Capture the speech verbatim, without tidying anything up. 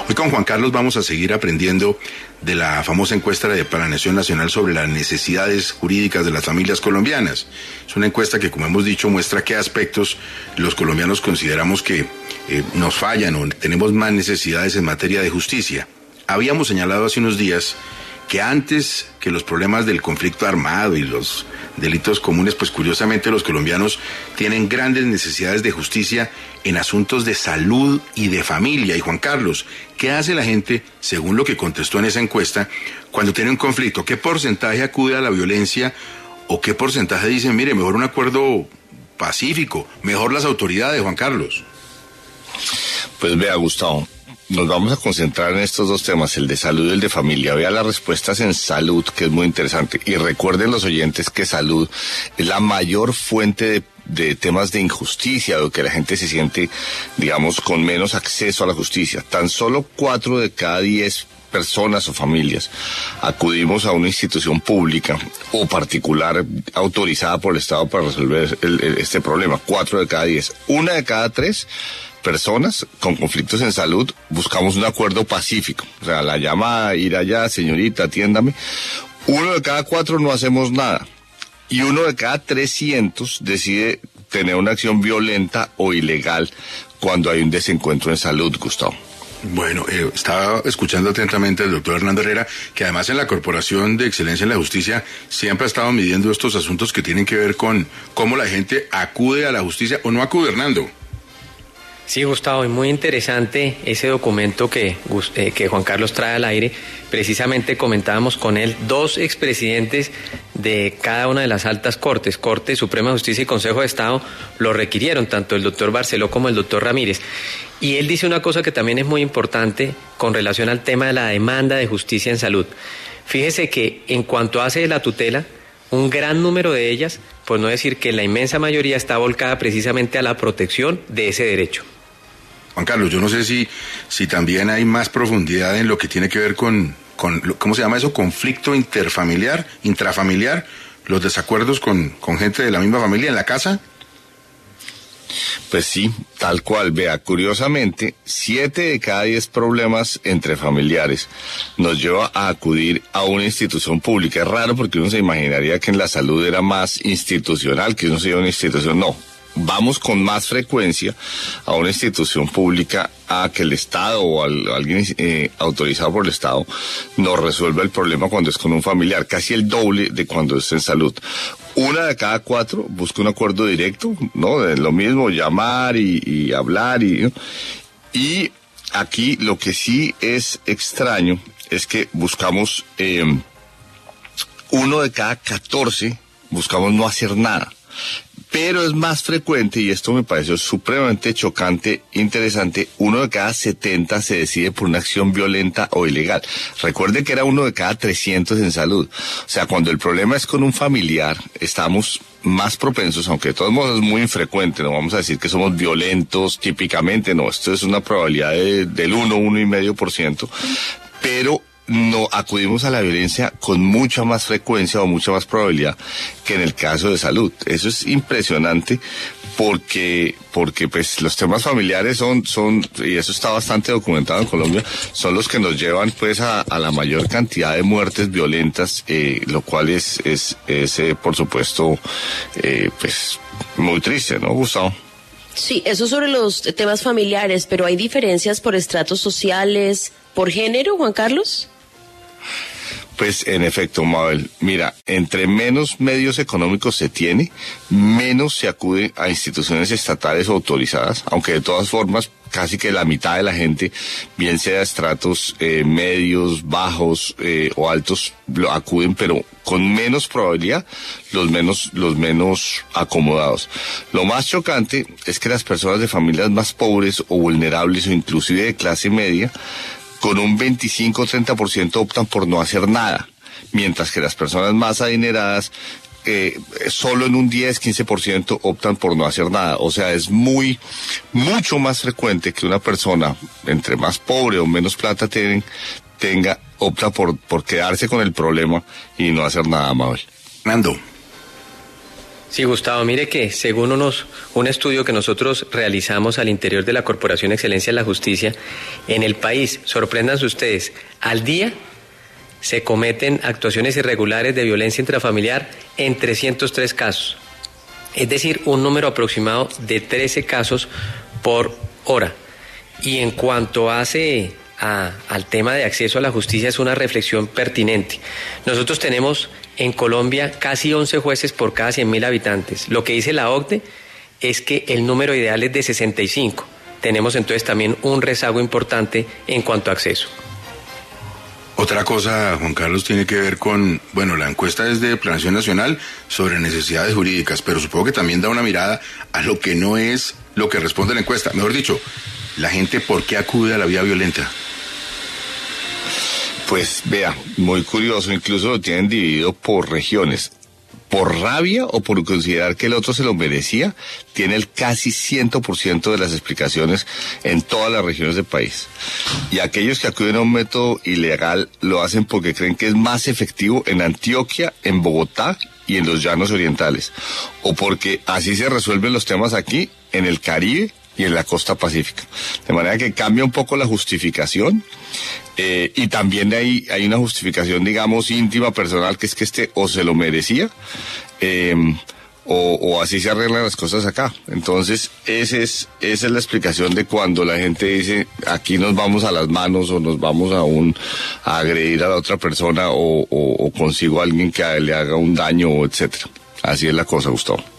Hoy con Juan Carlos vamos a seguir aprendiendo de la famosa encuesta de Planeación Nacional sobre las necesidades jurídicas de las familias colombianas. Es una encuesta que, como hemos dicho, muestra qué aspectos los colombianos consideramos que eh, nos fallan o tenemos más necesidades en materia de justicia. Habíamos señalado hace unos días que antes que los problemas del conflicto armado y los delitos comunes, pues curiosamente los colombianos tienen grandes necesidades de justicia en asuntos de salud y de familia. Y Juan Carlos, ¿qué hace la gente, según lo que contestó en esa encuesta, cuando tiene un conflicto? ¿Qué porcentaje acude a la violencia o qué porcentaje dicen, mire, mejor un acuerdo pacífico, mejor las autoridades, Juan Carlos? Pues vea, Gustavo, nos vamos a concentrar en estos dos temas, el de salud y el de familia. Vea las respuestas en salud, que es muy interesante. Y recuerden los oyentes que salud es la mayor fuente de, de temas de injusticia, o que la gente se siente, digamos, con menos acceso a la justicia. Tan solo cuatro de cada diez personas o familias acudimos a una institución pública o particular autorizada por el Estado para resolver el, el, este problema. Cuatro de cada diez. Una de cada tres personas con conflictos en salud buscamos un acuerdo pacífico, o sea, la llamada, ir allá, señorita, atiéndame. Uno de cada cuatro no hacemos nada y uno de cada trescientos decide tener una acción violenta o ilegal cuando hay un desencuentro en salud, Gustavo. Bueno, eh, estaba escuchando atentamente al doctor Hernando Herrera, que además en la Corporación de Excelencia en la Justicia siempre ha estado midiendo estos asuntos que tienen que ver con cómo la gente acude a la justicia o no acude, Hernando. Sí, Gustavo, es muy interesante ese documento que, eh, que Juan Carlos trae al aire. Precisamente comentábamos con él dos expresidentes de cada una de las altas cortes, Corte Suprema de Justicia y Consejo de Estado, lo requirieron, tanto el doctor Barceló como el doctor Ramírez. Y él dice una cosa que también es muy importante con relación al tema de la demanda de justicia en salud. Fíjese que en cuanto hace de la tutela, un gran número de ellas, por no decir que la inmensa mayoría, está volcada precisamente a la protección de ese derecho. Juan Carlos, yo no sé si, si también hay más profundidad en lo que tiene que ver con, con, ¿cómo se llama eso? Conflicto interfamiliar, intrafamiliar, los desacuerdos con, con gente de la misma familia en la casa. Pues sí, tal cual. Vea, curiosamente, siete de cada diez problemas entre familiares nos lleva a acudir a una institución pública. Es raro porque uno se imaginaría que en la salud era más institucional, que uno se iba a una institución. No. Vamos con más frecuencia a una institución pública a que el Estado o al, alguien eh, autorizado por el Estado nos resuelva el problema cuando es con un familiar, casi el doble de cuando es en salud. Una de cada cuatro busca un acuerdo directo, ¿no? De lo mismo, llamar y, y hablar y, ¿no? Y aquí lo que sí es extraño es que buscamos, eh, uno de cada catorce buscamos no hacer nada. Pero es más frecuente, y esto me pareció supremamente chocante, interesante, uno de cada setenta se decide por una acción violenta o ilegal. Recuerde que era uno de cada trescientos en salud. O sea, cuando el problema es con un familiar, estamos más propensos, aunque de todos modos es muy infrecuente, no vamos a decir que somos violentos típicamente, no, esto es una probabilidad de, del uno, uno y medio por ciento, pero no acudimos a la violencia con mucha más frecuencia o mucha más probabilidad que en el caso de salud. Eso es impresionante porque porque pues los temas familiares son son y eso está bastante documentado en Colombia, son los que nos llevan pues a, a la mayor cantidad de muertes violentas, eh, lo cual es es, es eh, por supuesto eh, pues muy triste, ¿no, Gustavo? Sí, eso sobre los temas familiares, pero ¿hay diferencias por estratos sociales, por género, Juan Carlos? Pues en efecto, Mabel, mira, entre menos medios económicos se tiene, menos se acude a instituciones estatales autorizadas, aunque de todas formas casi que la mitad de la gente, bien sea estratos eh, medios, bajos eh, o altos, lo acuden, pero con menos probabilidad, los menos, los menos acomodados. Lo más chocante es que las personas de familias más pobres o vulnerables o inclusive de clase media, con un veinticinco a treinta por ciento optan por no hacer nada, mientras que las personas más adineradas eh, solo en un diez a quince por ciento optan por no hacer nada. O sea, es muy, mucho más frecuente que una persona, entre más pobre o menos plata tienen, tenga, opta por, por quedarse con el problema y no hacer nada, Mabel. Nando. Sí, Gustavo, mire que según unos, un estudio que nosotros realizamos al interior de la Corporación Excelencia en la Justicia, en el país, sorpréndanse ustedes, al día se cometen actuaciones irregulares de violencia intrafamiliar en trescientos tres casos. Es decir, un número aproximado de trece casos por hora. Y en cuanto hace a, al tema de acceso a la justicia, es una reflexión pertinente. Nosotros tenemos en Colombia casi once jueces por cada cien mil habitantes. Lo que dice la O C D E es que el número ideal es de sesenta y cinco. Tenemos entonces también un rezago importante en cuanto a acceso. Otra cosa, Juan Carlos, tiene que ver con, bueno, la encuesta es de Planeación Nacional sobre necesidades jurídicas, pero supongo que también da una mirada a lo que no es lo que responde la encuesta. Mejor dicho, la gente, ¿por qué acude a la vía violenta? Pues vea, muy curioso, incluso lo tienen dividido por regiones. Por rabia o por considerar que el otro se lo merecía, tiene el casi cien por ciento de las explicaciones en todas las regiones del país. Y aquellos que acuden a un método ilegal lo hacen porque creen que es más efectivo en Antioquia, en Bogotá y en los llanos orientales. O porque así se resuelven los temas aquí, en el Caribe y en la costa pacífica. De manera que cambia un poco la justificación. Eh, y también hay, hay una justificación, digamos, íntima, personal, que es que este o se lo merecía, eh, o, o así se arreglan las cosas acá. Entonces, ese es, esa es la explicación de cuando la gente dice, aquí nos vamos a las manos, o nos vamos a un a agredir a la otra persona, o, o, o consigo a alguien que le haga un daño, etcétera. Así es la cosa, Gustavo.